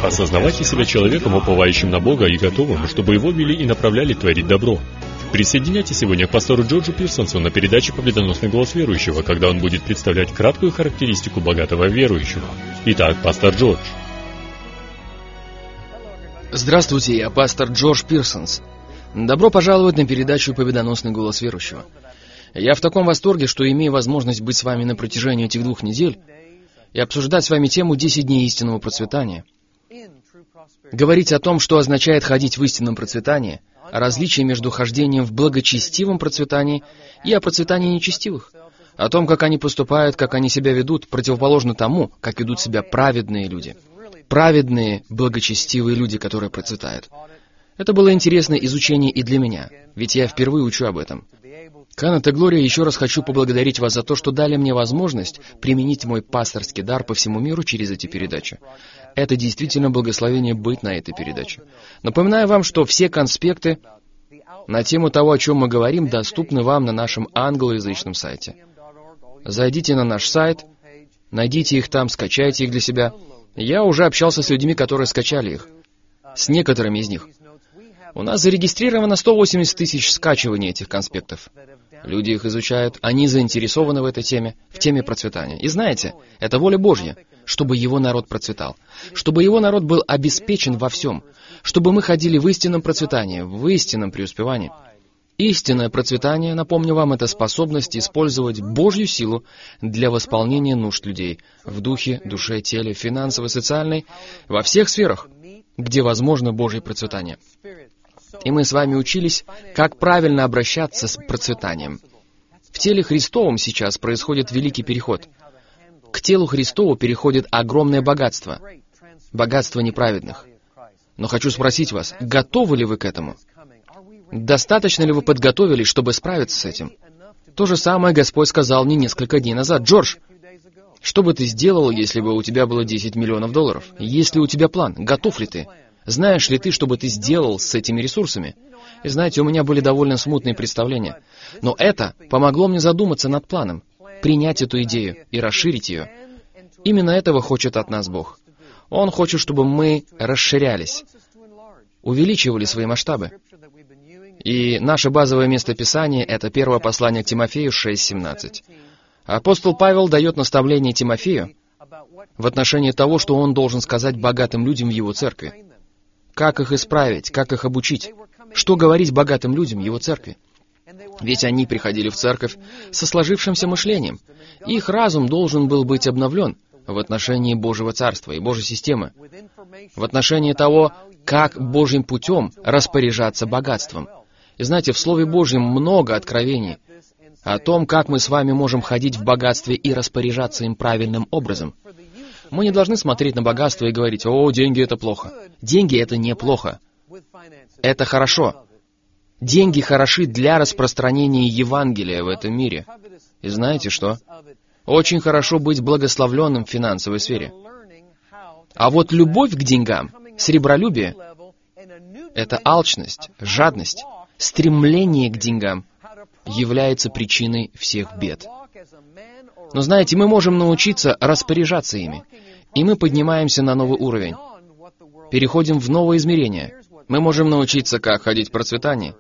Осознавайте себя человеком, уповающим на Бога и готовым, чтобы Его вели и направляли творить добро. Присоединяйтесь сегодня к пастору Джорджу Пирсонсу на передаче «Победоносный голос верующего», когда он будет представлять краткую характеристику богатого верующего. Итак, пастор Джордж. Здравствуйте, я пастор Джордж Пирсонс. Добро пожаловать на передачу «Победоносный голос верующего». Я в таком восторге, что имею возможность быть с вами на протяжении этих 2 недель и обсуждать с вами тему 10 дней истинного процветания. Говорить о том, что означает ходить в истинном процветании, о различии между хождением в благочестивом процветании и о процветании нечестивых, о том, как они поступают, как они себя ведут, противоположно тому, как ведут себя праведные люди. Праведные, благочестивые люди, которые процветают. Это было интересное изучение и для меня, ведь я впервые учу об этом. Канет и Глория, еще раз хочу поблагодарить вас за то, что дали мне возможность применить мой пасторский дар по всему миру через эти передачи. Это действительно благословение быть на этой передаче. Напоминаю вам, что все конспекты на тему того, о чем мы говорим, доступны вам на нашем англоязычном сайте. Зайдите на наш сайт, найдите их там, скачайте их для себя. Я уже общался с людьми, которые скачали их. С некоторыми из них. У нас зарегистрировано 180 тысяч скачиваний этих конспектов. Люди их изучают, они заинтересованы в этой теме, в теме процветания. И знаете, это воля Божья, чтобы Его народ процветал, чтобы Его народ был обеспечен во всем, чтобы мы ходили в истинном процветании, в истинном преуспевании. Истинное процветание, напомню вам, это способность использовать Божью силу для восполнения нужд людей в духе, душе, теле, финансовой, социальной, во всех сферах, где возможно Божье процветание. И мы с вами учились, как правильно обращаться с процветанием. В теле Христовом сейчас происходит великий переход. К телу Христову переходит огромное богатство. Богатство неправедных. Но хочу спросить вас, готовы ли вы к этому? Достаточно ли вы подготовились, чтобы справиться с этим? То же самое Господь сказал мне несколько дней назад. Джордж, что бы ты сделал, если бы у тебя было 10 миллионов долларов? Есть ли у тебя план? Готов ли ты? Знаешь ли ты, что бы ты сделал с этими ресурсами? И знаете, у меня были довольно смутные представления. Но это помогло мне задуматься над планом, принять эту идею и расширить ее. Именно этого хочет от нас Бог. Он хочет, чтобы мы расширялись, увеличивали свои масштабы. И наше базовое местописание — это первое послание к Тимофею 6:17. Апостол Павел дает наставление Тимофею в отношении того, что он должен сказать богатым людям в его церкви. Как их исправить, как их обучить, что говорить богатым людям в его церкви. Ведь они приходили в церковь со сложившимся мышлением. Их разум должен был быть обновлен в отношении Божьего Царства и Божьей системы, в отношении того, как Божьим путем распоряжаться богатством. И знаете, в Слове Божьем много откровений о том, как мы с вами можем ходить в богатстве и распоряжаться им правильным образом. Мы не должны смотреть на богатство и говорить: «О, деньги — это плохо». Деньги — это неплохо. Это хорошо. Деньги хороши для распространения Евангелия в этом мире. И знаете что? Очень хорошо быть благословленным в финансовой сфере. А вот любовь к деньгам, сребролюбие — это алчность, жадность, стремление к деньгам является причиной всех бед. Но знаете, мы можем научиться распоряжаться ими, и мы поднимаемся на новый уровень, переходим в новое измерение. Мы можем научиться, как ходить в процветании.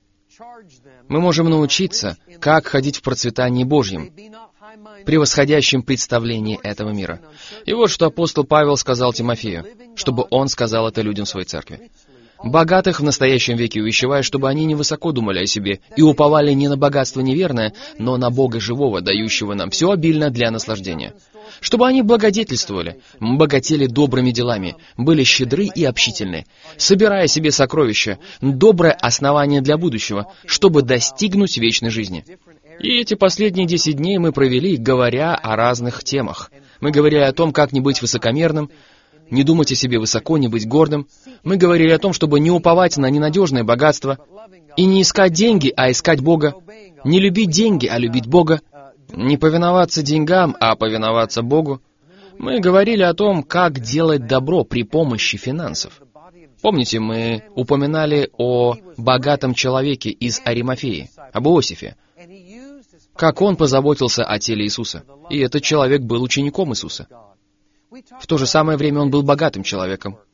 Мы можем научиться, как ходить в процветании Божьем, превосходящем представлении этого мира. И вот что апостол Павел сказал Тимофею, чтобы он сказал это людям в своей церкви. «Богатых в настоящем веке увещевая, чтобы они невысоко думали о себе и уповали не на богатство неверное, но на Бога живого, дающего нам все обильно для наслаждения. Чтобы они благодетельствовали, богатели добрыми делами, были щедры и общительны, собирая себе сокровища, доброе основание для будущего, чтобы достигнуть вечной жизни». И эти последние 10 дней мы провели, говоря о разных темах. Мы говорили о том, как не быть высокомерным, не думать о себе высоко, не быть гордым. Мы говорили о том, чтобы не уповать на ненадежное богатство и не искать деньги, а искать Бога, не любить деньги, а любить Бога, не повиноваться деньгам, а повиноваться Богу. Мы говорили о том, как делать добро при помощи финансов. Помните, мы упоминали о богатом человеке из Аримафеи, об Иосифе, как он позаботился о теле Иисуса. И этот человек был учеником Иисуса. В то же самое время он был богатым человеком.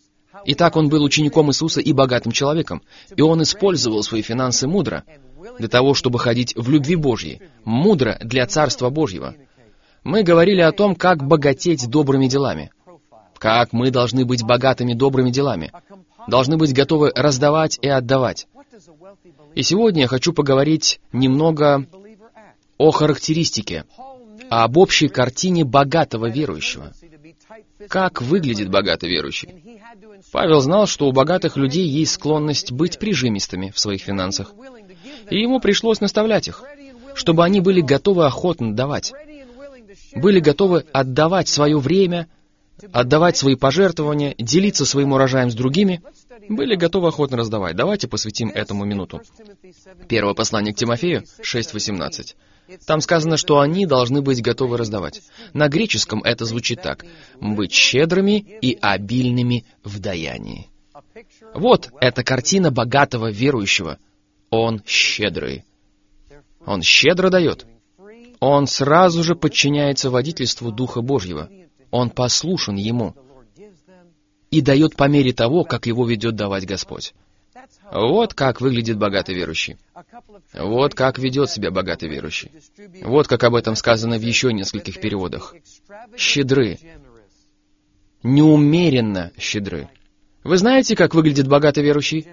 Итак, он был учеником Иисуса и богатым человеком, и он использовал свои финансы мудро для того, чтобы ходить в любви Божьей, мудро для Царства Божьего. Мы говорили о том, как богатеть добрыми делами, как мы должны быть богатыми добрыми делами, должны быть готовы раздавать и отдавать. И сегодня я хочу поговорить немного о характеристике, об общей картине богатого верующего. Как выглядит богатый верующий? Павел знал, что у богатых людей есть склонность быть прижимистыми в своих финансах, и ему пришлось наставлять их, чтобы они были готовы охотно давать, были готовы отдавать свое время, отдавать свои пожертвования, делиться своим урожаем с другими, были готовы охотно раздавать. Давайте посвятим этому минуту. Первое послание к Тимофею, 6:18. Там сказано, что они должны быть готовы раздавать. На греческом это звучит так: «быть щедрыми и обильными в даянии». Вот эта картина богатого верующего. Он щедрый. Он щедро дает. Он сразу же подчиняется водительству Духа Божьего. Он послушен Ему и дает по мере того, как его ведет давать Господь. Вот как выглядит богатый верующий. Вот как ведет себя богатый верующий. Вот как об этом сказано в еще нескольких переводах. Щедры. Неумеренно щедры. Вы знаете, как выглядит богатый верующий?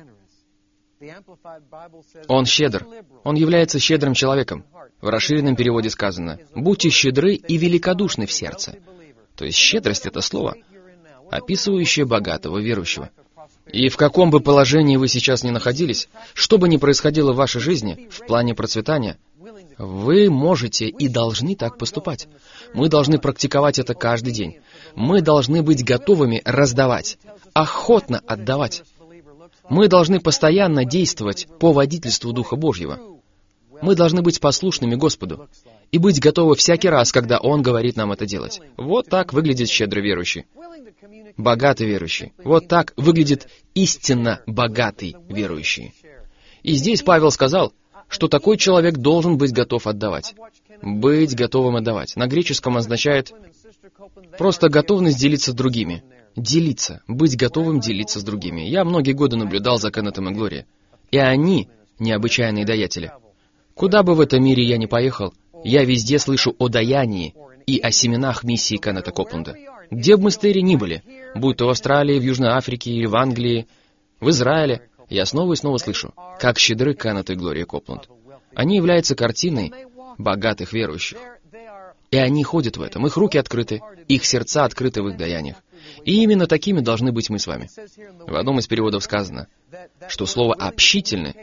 Он щедр. Он является щедрым человеком. В расширенном переводе сказано: «Будьте щедры и великодушны в сердце». То есть щедрость — это слово, описывающее богатого верующего. И в каком бы положении вы сейчас ни находились, что бы ни происходило в вашей жизни, в плане процветания, вы можете и должны так поступать. Мы должны практиковать это каждый день. Мы должны быть готовыми раздавать, охотно отдавать. Мы должны постоянно действовать по водительству Духа Божьего. Мы должны быть послушными Господу и быть готовы всякий раз, когда Он говорит нам это делать. Вот так выглядит щедрый верующий. Богатый верующий. Вот так выглядит истинно богатый верующий. И здесь Павел сказал, что такой человек должен быть готов отдавать. Быть готовым отдавать. На греческом означает просто готовность делиться с другими. Делиться. Быть готовым делиться с другими. Я многие годы наблюдал за Кеннетом и Глорией. И они необычайные даятели. Куда бы в этом мире я ни поехал, я везде слышу о даянии и о семенах миссии Кеннета Копленда. Где бы мы с Терри ни были, будь то в Австралии, в Южной Африке или в Англии, в Израиле, я снова и снова слышу, как щедры Кеннет и Глория Копленд. Они являются картиной богатых верующих. И они ходят в этом, их руки открыты, их сердца открыты в их даяниях. И именно такими должны быть мы с вами. В одном из переводов сказано, что слово «общительны»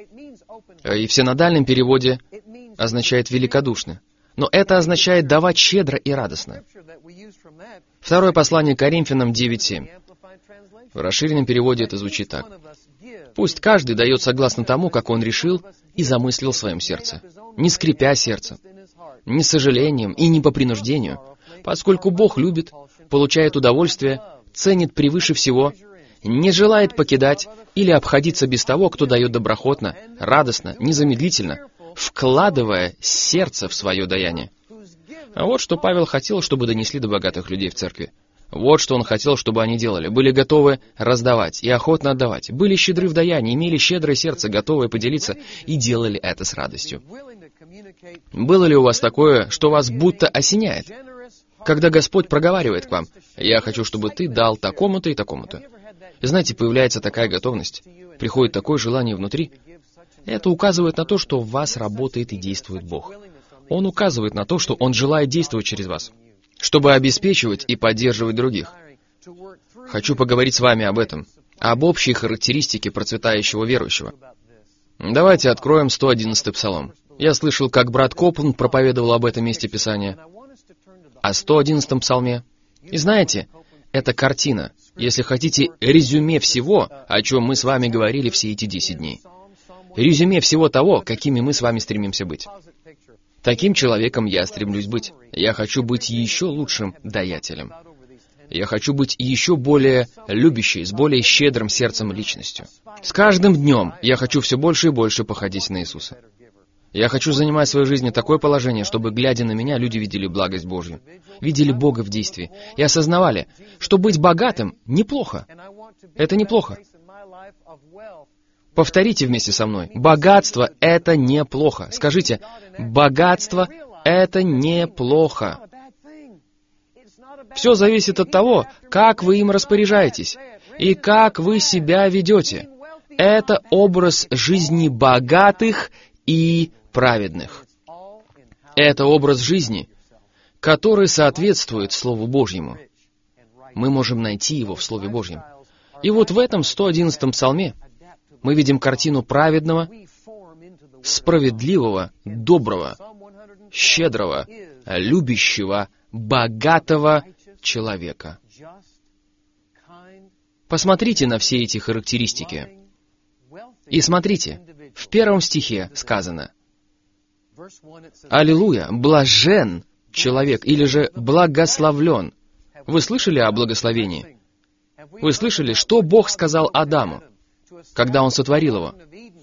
и в синодальном переводе означает «великодушны». Но это означает давать щедро и радостно. Второе послание Коринфянам 9:7. В расширенном переводе это звучит так: «Пусть каждый дает согласно тому, как он решил и замыслил в своем сердце, не скрипя сердце, не с сожалением и не по принуждению, поскольку Бог любит, получает удовольствие, ценит превыше всего, не желает покидать или обходиться без того, кто дает доброхотно, радостно, незамедлительно, вкладывая сердце в свое даяние». А вот что Павел хотел, чтобы донесли до богатых людей в церкви. Вот что он хотел, чтобы они делали. Были готовы раздавать и охотно отдавать. Были щедры в даянии, имели щедрое сердце, готовые поделиться, и делали это с радостью. Было ли у вас такое, что вас будто осеняет, когда Господь проговаривает к вам: «Я хочу, чтобы ты дал такому-то и такому-то». И знаете, появляется такая готовность, приходит такое желание внутри. Это указывает на то, что в вас работает и действует Бог. Он указывает на то, что Он желает действовать через вас, чтобы обеспечивать и поддерживать других. Хочу поговорить с вами об этом, об общей характеристике процветающего верующего. Давайте откроем 111-й Псалом. Я слышал, как брат Копленд проповедовал об этом месте Писания, о 111-м Псалме. И знаете, это картина, если хотите, резюме всего, о чем мы с вами говорили все эти 10 дней. Резюме всего того, какими мы с вами стремимся быть. Таким человеком я стремлюсь быть. Я хочу быть еще лучшим даятелем. Я хочу быть еще более любящей, с более щедрым сердцем личностью. С каждым днем я хочу все больше и больше походить на Иисуса. Я хочу занимать в своей жизни такое положение, чтобы, глядя на меня, люди видели благость Божью, видели Бога в действии и осознавали, что быть богатым неплохо. Это неплохо. Повторите вместе со мной. Богатство — это неплохо. Скажите, богатство — это неплохо. Все зависит от того, как вы им распоряжаетесь и как вы себя ведете. Это образ жизни богатых и праведных. Это образ жизни, который соответствует Слову Божьему. Мы можем найти его в Слове Божьем. И вот в этом 111-м псалме мы видим картину праведного, справедливого, доброго, щедрого, любящего, богатого человека. Посмотрите на все эти характеристики. И смотрите, в 1 стихе сказано: «Аллилуйя, блажен человек» или же «благословлен». Вы слышали о благословении? Вы слышали, что Бог сказал Адаму, когда Он сотворил его?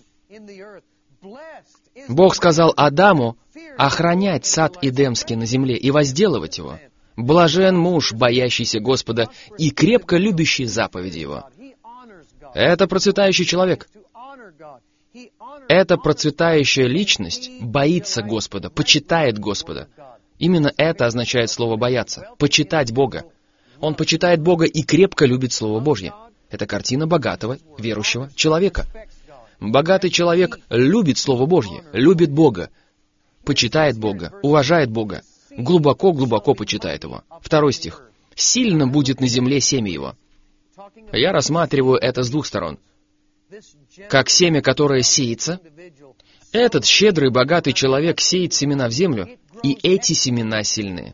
Бог сказал Адаму охранять сад Эдемский на земле и возделывать его. Блажен муж, боящийся Господа и крепко любящий заповеди Его. Это процветающий человек. Эта процветающая личность боится Господа, почитает Господа. Именно это означает слово «бояться», почитать Бога. Он почитает Бога и крепко любит Слово Божье. Это картина богатого, верующего человека. Богатый человек любит Слово Божье, любит Бога, почитает Бога, уважает Бога, глубоко-глубоко почитает Его. 2 стих. «Сильно будет на земле семя Его». Я рассматриваю это с двух сторон. Как семя, которое сеется, этот щедрый, богатый человек сеет семена в землю, и эти семена сильны.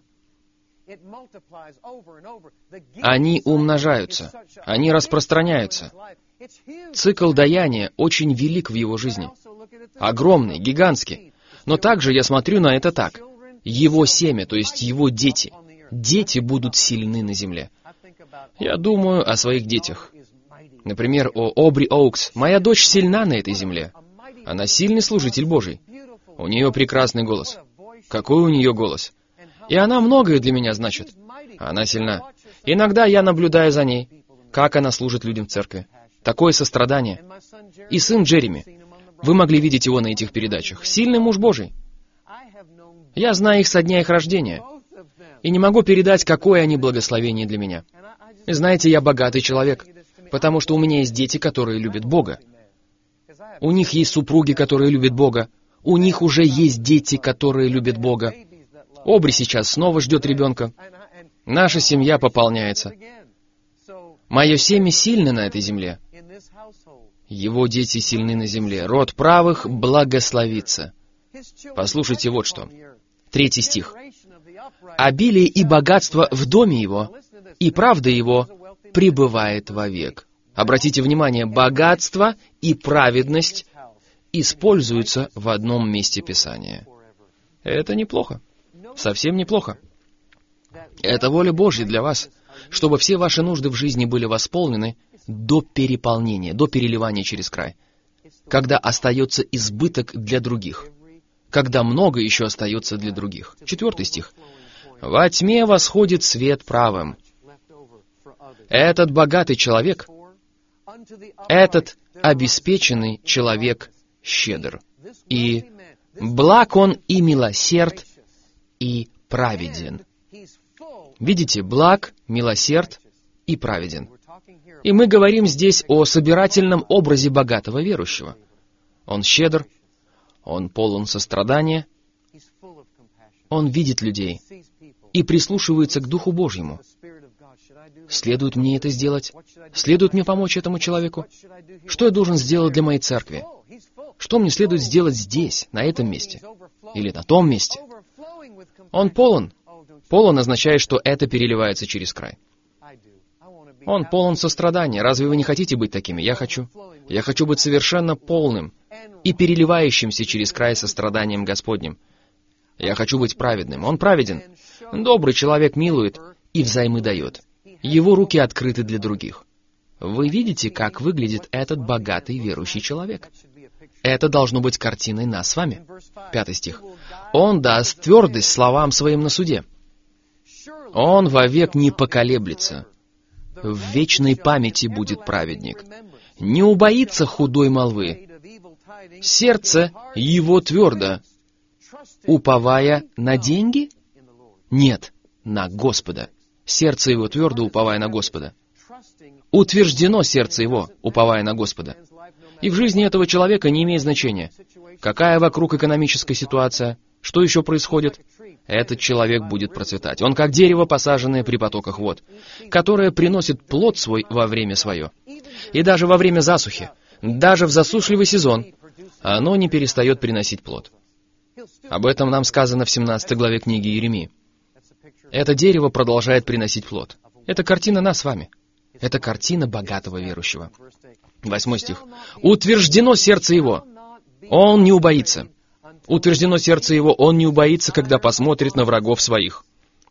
Они умножаются, они распространяются. Цикл даяния очень велик в его жизни. Огромный, гигантский. Но также я смотрю на это так. Его семя, то есть его дети. Дети будут сильны на земле. Я думаю о своих детях. Например, о Обри Оукс. Моя дочь сильна на этой земле. Она сильный служитель Божий. У нее прекрасный голос. Какой у нее голос? И она многое для меня значит. Она сильна. Иногда я наблюдаю за ней, как она служит людям в церкви. Такое сострадание. И сын Джереми. Вы могли видеть его на этих передачах. Сильный муж Божий. Я знаю их со дня их рождения. И не могу передать, какое они благословение для меня. И знаете, я богатый человек, потому что у меня есть дети, которые любят Бога. У них есть супруги, которые любят Бога. У них уже есть дети, которые любят Бога. Обри сейчас снова ждет ребенка. Наша семья пополняется. Мое семя сильно на этой земле. Его дети сильны на земле. Род правых благословится. Послушайте вот что. 3 стих. «Обилие и богатство в доме его, и правда его пребывает вовек». Обратите внимание, богатство и праведность используются в одном месте Писания. Это неплохо. Совсем неплохо. Это воля Божья для вас, чтобы все ваши нужды в жизни были восполнены до переполнения, до переливания через край, когда остается избыток для других, когда много еще остается для других. 4 стих. «Во тьме восходит свет правым». Этот богатый человек, этот обеспеченный человек щедр, и благ он и милосерд, и праведен. Видите, благ, милосерд и праведен. И мы говорим здесь о собирательном образе богатого верующего. Он щедр, он полон сострадания, он видит людей и прислушивается к Духу Божьему. Следует мне это сделать? Следует мне помочь этому человеку? Что я должен сделать для моей церкви? Что мне следует сделать здесь, на этом месте? Или на том месте? Он полон. Полон означает, что это переливается через край. Он полон сострадания. Разве вы не хотите быть такими? Я хочу. Я хочу быть совершенно полным и переливающимся через край состраданием Господним. Я хочу быть праведным. Он праведен. Добрый человек милует и взаймы дает. Его руки открыты для других. Вы видите, как выглядит этот богатый верующий человек? Это должно быть картиной нас с вами. 5 стих. «Он даст твердость словам своим на суде. Он вовек не поколеблется. в вечной памяти будет праведник. Не убоится худой молвы. Сердце его твердо, уповая на деньги? Нет, на Господа. Сердце его твердо, уповая на Господа. Утверждено сердце его, уповая на Господа. И в жизни этого человека не имеет значения, какая вокруг экономическая ситуация, что еще происходит. Этот человек будет процветать. Он как дерево, посаженное при потоках вод, которое приносит плод свой во время свое. И даже во время засухи, даже в засушливый сезон, оно не перестает приносить плод. Об этом нам сказано в 17 главе книги Иеремии. Это дерево продолжает приносить плод. Это картина нас с вами. Это картина богатого верующего. 8 стих. «Утверждено сердце его, он не убоится. Утверждено сердце его, он не убоится, когда посмотрит на врагов своих».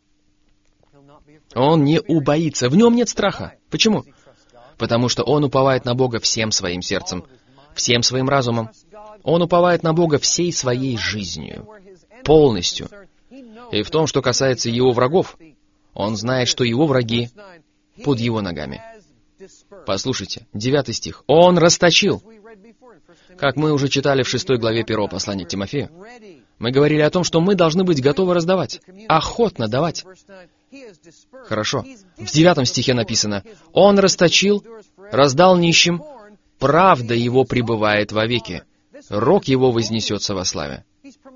Он не убоится, в нем нет страха. Почему? Потому что он уповает на Бога всем своим сердцем, всем своим разумом. Он уповает на Бога всей своей жизнью, полностью. И в том, что касается его врагов, он знает, что его враги под его ногами. Послушайте, 9 стих. «Он расточил». Как мы уже читали в 6 главе 1 послания к Тимофею, мы говорили о том, что мы должны быть готовы раздавать, охотно давать. Хорошо. В 9 стихе написано: «Он расточил, раздал нищим, правда его пребывает вовеки, рог его вознесется во славе».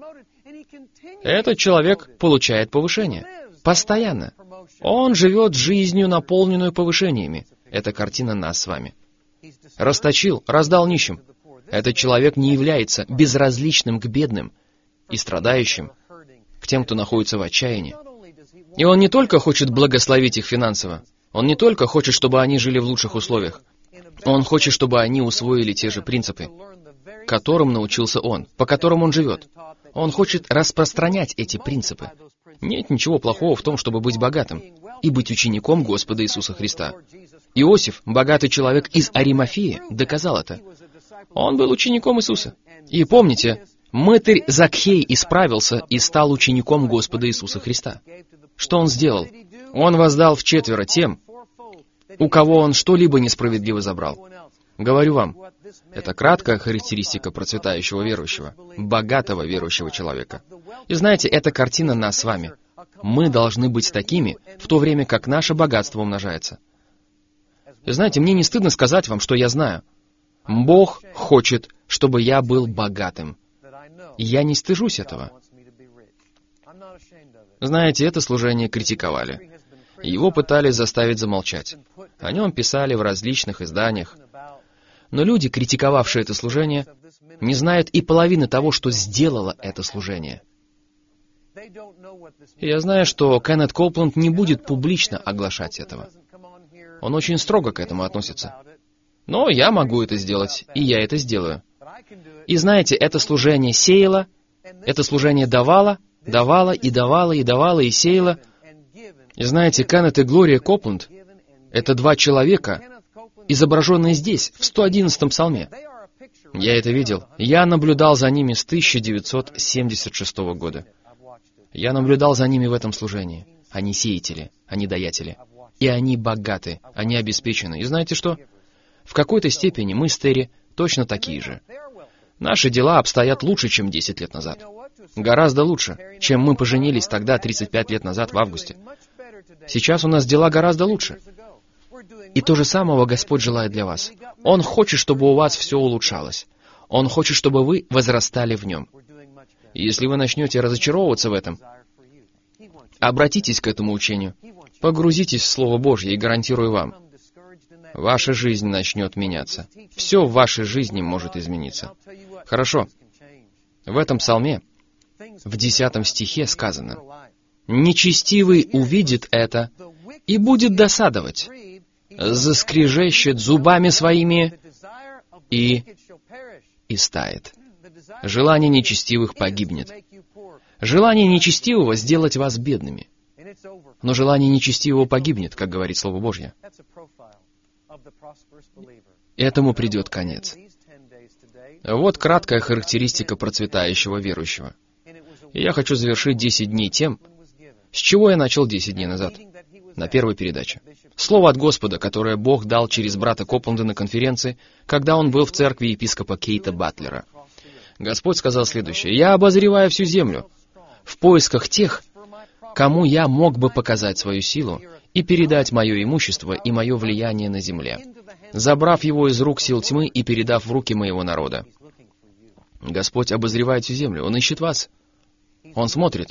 Этот человек получает повышение. Постоянно. Он живет жизнью, наполненную повышениями. Это картина нас с вами. Расточил, раздал нищим. Этот человек не является безразличным к бедным и страдающим, к тем, кто находится в отчаянии. И он не только хочет благословить их финансово, он не только хочет, чтобы они жили в лучших условиях, он хочет, чтобы они усвоили те же принципы, которым научился он, по которым он живет. Он хочет распространять эти принципы. Нет ничего плохого в том, чтобы быть богатым и быть учеником Господа Иисуса Христа. Иосиф, богатый человек из Аримафеи, доказал это. Он был учеником Иисуса. И помните, мытарь Закхей исправился и стал учеником Господа Иисуса Христа. Что он сделал? Он воздал вчетверо тем, у кого он что-либо несправедливо забрал. Говорю вам, это краткая характеристика процветающего верующего, богатого верующего человека. И знаете, эта картина нас с вами. Мы должны быть такими, в то время как наше богатство умножается. И знаете, мне не стыдно сказать вам, что я знаю. Бог хочет, чтобы я был богатым. И я не стыжусь этого. Знаете, это служение критиковали. Его пытались заставить замолчать. О нем писали в различных изданиях. Но люди, критиковавшие это служение, не знают и половины того, что сделало это служение. И я знаю, что Кеннет Коупленд не будет публично оглашать этого. Он очень строго к этому относится. Но я могу это сделать, и я это сделаю. И знаете, это служение сеяло, это служение давало, и сеяло. И знаете, Кеннет и Глория Коупленд — это два человека, изображенные здесь, в 111-м псалме. Я это видел. Я наблюдал за ними с 1976 года. Я наблюдал за ними в этом служении. Они сеятели, они даятели. И они богаты, они обеспечены. И знаете что? В какой-то степени мы с Терри точно такие же. Наши дела обстоят лучше, чем 10 лет назад. Гораздо лучше, чем мы поженились тогда, 35 лет назад, в августе. Сейчас у нас дела гораздо лучше. И то же самого Господь желает для вас. Он хочет, чтобы у вас все улучшалось. Он хочет, чтобы вы возрастали в Нем. И если вы начнете разочаровываться в этом, обратитесь к этому учению, погрузитесь в Слово Божье, и гарантирую вам, ваша жизнь начнет меняться. Все в вашей жизни может измениться. Хорошо. В этом псалме, в 10 стихе сказано: «Нечестивый увидит это и будет досадовать, заскрежещет зубами своими и истает». Желание нечестивых погибнет. Желание нечестивого сделать вас бедными. Но желание нечестивого погибнет, как говорит Слово Божье. Этому придет конец. Вот краткая характеристика процветающего верующего. И я хочу завершить 10 дней тем, с чего я начал 10 дней назад. на первой передаче. Слово от Господа, которое Бог дал через брата Копленда на конференции, когда он был в церкви епископа Кейта Батлера. Господь сказал следующее: «Я обозреваю всю землю в поисках тех, кому я мог бы показать свою силу и передать мое имущество и мое влияние на земле, забрав его из рук сил тьмы и передав в руки моего народа». Господь обозревает всю землю, Он ищет вас. Он смотрит,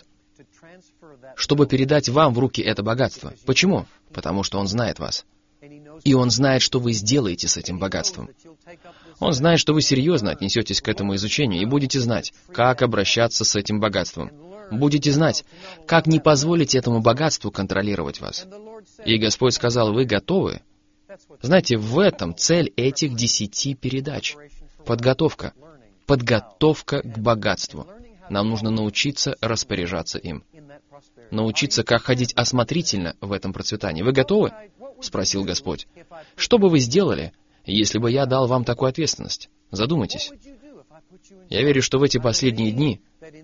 чтобы передать вам в руки это богатство. Почему? Потому что Он знает вас. И Он знает, что вы сделаете с этим богатством. Он знает, что вы серьезно отнесетесь к этому изучению и будете знать, как обращаться с этим богатством. Будете знать, как не позволить этому богатству контролировать вас. И Господь сказал: вы готовы? Знаете, в этом цель этих 10 передач. Подготовка. Подготовка к богатству. Нам нужно научиться распоряжаться им. Научиться, как ходить осмотрительно в этом процветании. Вы готовы? Спросил Господь. Что бы вы сделали, если бы я дал вам такую ответственность? Задумайтесь. Я верю, что в эти последние дни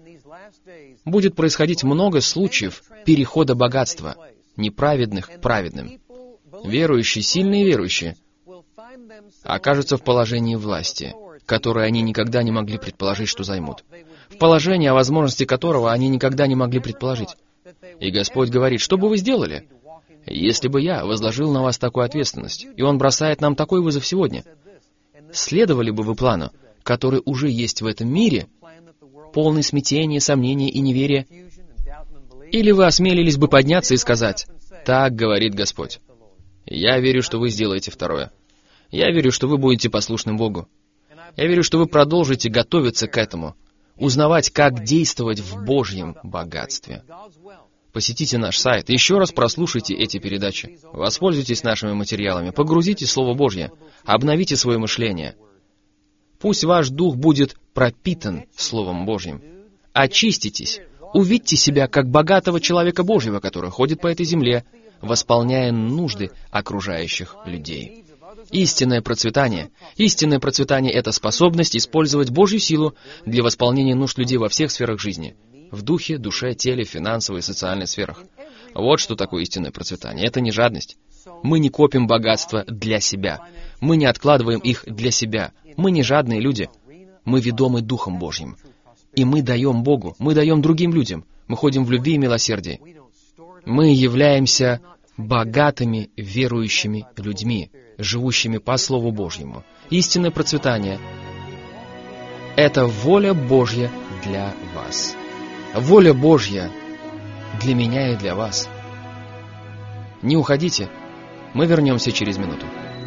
будет происходить много случаев перехода богатства, неправедных к праведным. Верующие, сильные верующие, окажутся в положении власти, которое они никогда не могли предположить, что займут. В положении, о возможности которого они никогда не могли предположить. И Господь говорит: что бы вы сделали, если бы я возложил на вас такую ответственность, и Он бросает нам такой вызов сегодня? Следовали бы вы плану, который уже есть в этом мире, полный смятения, сомнения и неверия? Или вы осмелились бы подняться и сказать: так говорит Господь, я верю, что вы сделаете второе. Я верю, что вы будете послушным Богу. Я верю, что вы продолжите готовиться к этому, узнавать, как действовать в Божьем богатстве. Посетите наш сайт, еще раз прослушайте эти передачи, воспользуйтесь нашими материалами, погрузите Слово Божье, обновите свое мышление. Пусть ваш дух будет пропитан Словом Божьим. Очиститесь, увидьте себя как богатого человека Божьего, который ходит по этой земле, восполняя нужды окружающих людей. Истинное процветание — это способность использовать Божью силу для восполнения нужд людей во всех сферах жизни. В духе, душе, теле, финансовой и социальной сферах. Вот что такое истинное процветание. Это не жадность. Мы не копим богатство для себя. Мы не откладываем их для себя. Мы не жадные люди. Мы ведомы Духом Божьим. И мы даем Богу, мы даем другим людям. Мы ходим в любви и милосердии. Мы являемся богатыми верующими людьми, живущими по Слову Божьему. Истинное процветание — это воля Божья для вас. Воля Божья для меня и для вас. Не уходите, мы вернемся через минуту.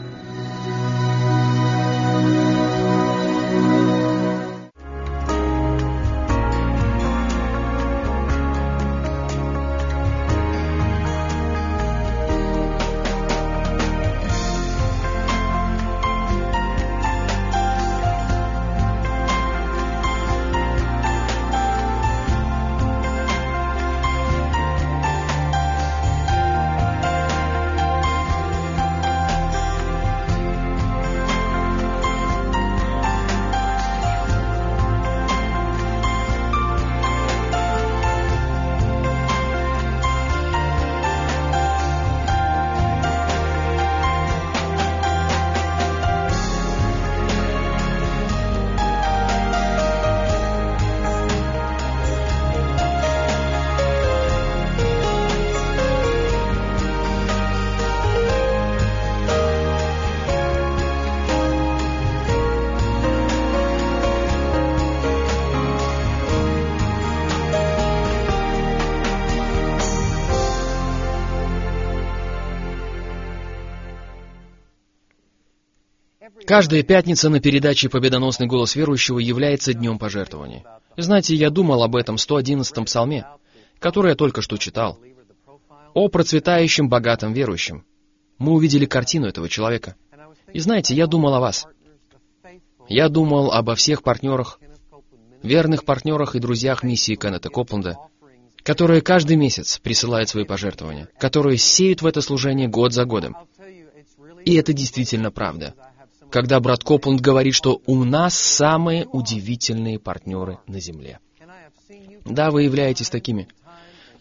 Каждая пятница на передаче «Победоносный голос верующего» является днем пожертвований. Знаете, я думал об этом 111-м псалме, который я только что читал, о процветающем богатом верующем. Мы увидели картину этого человека. И знаете, я думал о вас. Я думал обо всех партнерах, верных партнерах и друзьях миссии Кеннета Копленда, которые каждый месяц присылают свои пожертвования, которые сеют в это служение год за годом. И это действительно правда. Когда брат Копленд говорит, что у нас самые удивительные партнеры на земле. Да, вы являетесь такими.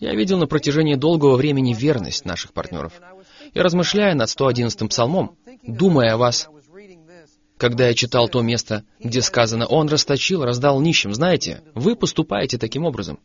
Я видел на протяжении долгого времени верность наших партнеров. И размышляя над 111-м псалмом, думая о вас, когда я читал то место, где сказано «Он расточил, раздал нищим», знаете, вы поступаете таким образом.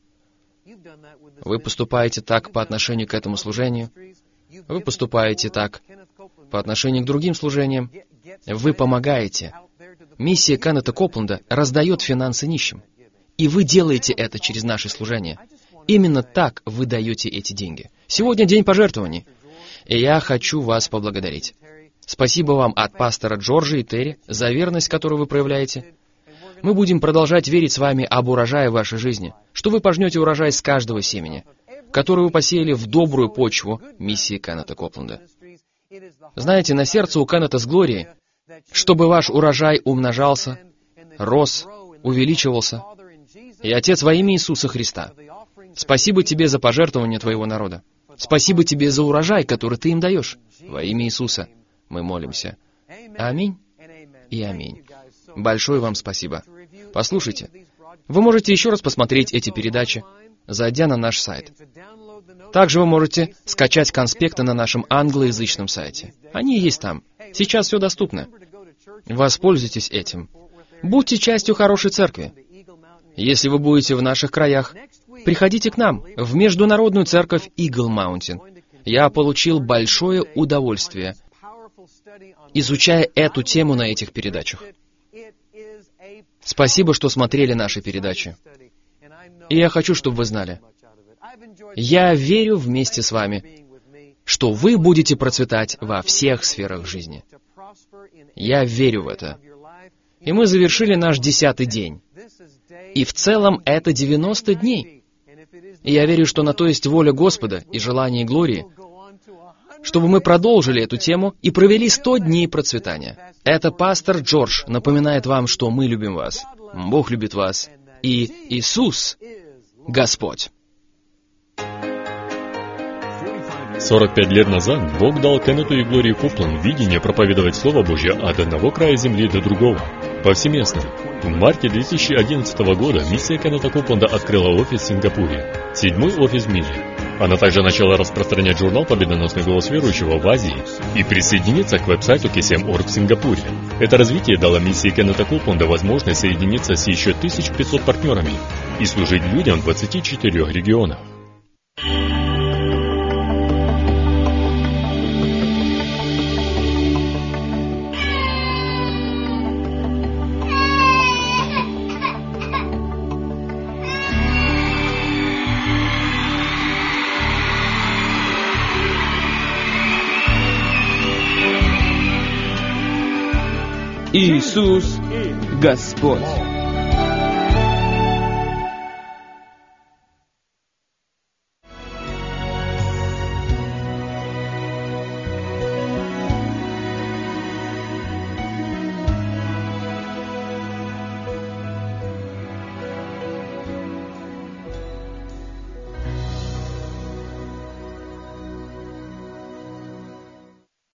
Вы поступаете так по отношению к этому служению. Вы поступаете так по отношению к другим служениям. Вы помогаете. Миссия Кеннета Копленда раздает финансы нищим. И вы делаете это через наше служение. Именно так вы даете эти деньги. Сегодня день пожертвований. И я хочу вас поблагодарить. Спасибо вам от пастора Джорджа и Терри за верность, которую вы проявляете. Мы будем продолжать верить с вами об урожае вашей жизни, что вы пожнете урожай с каждого семени, которое вы посеяли в добрую почву миссии Кеннета Копленда. Знаете, на сердце у Кеннета с Глорией, чтобы ваш урожай умножался, рос, увеличивался. И Отец, во имя Иисуса Христа, спасибо Тебе за пожертвование Твоего народа. Спасибо Тебе за урожай, который Ты им даешь. Во имя Иисуса мы молимся. Аминь и аминь. Большое вам спасибо. Послушайте, вы можете еще раз посмотреть эти передачи, зайдя на наш сайт. Также вы можете скачать конспекты на нашем англоязычном сайте. Они есть там. Сейчас все доступно. Воспользуйтесь этим. Будьте частью хорошей церкви. Если вы будете в наших краях, приходите к нам, в Международную церковь Eagle Mountain. Я получил большое удовольствие, изучая эту тему на этих передачах. Спасибо, что смотрели наши передачи. И я хочу, чтобы вы знали, я верю вместе с вами, что вы будете процветать во всех сферах жизни. Я верю в это. И мы завершили наш 10-й день. И в целом это 90 дней. И я верю, что на то есть воля Господа и желание Глории, чтобы мы продолжили эту тему и провели 100 дней процветания. Это пастор Джордж напоминает вам, что мы любим вас, Бог любит вас, и Иисус — Господь. 45 лет назад Бог дал Кеннету и Глории Копланд видение проповедовать Слово Божье от одного края земли до другого, повсеместно. В марте 2011 года миссия Кеннета Копленда открыла офис в Сингапуре, 7-й офис в мире. Она также начала распространять журнал «Победоносный голос верующего» в Азии и присоединиться к веб-сайту KSM.org в Сингапуре. Это развитие дало миссии Кеннета Копленда возможность соединиться с еще 1500 партнерами и служить людям в 24 регионах. Иисус Господь.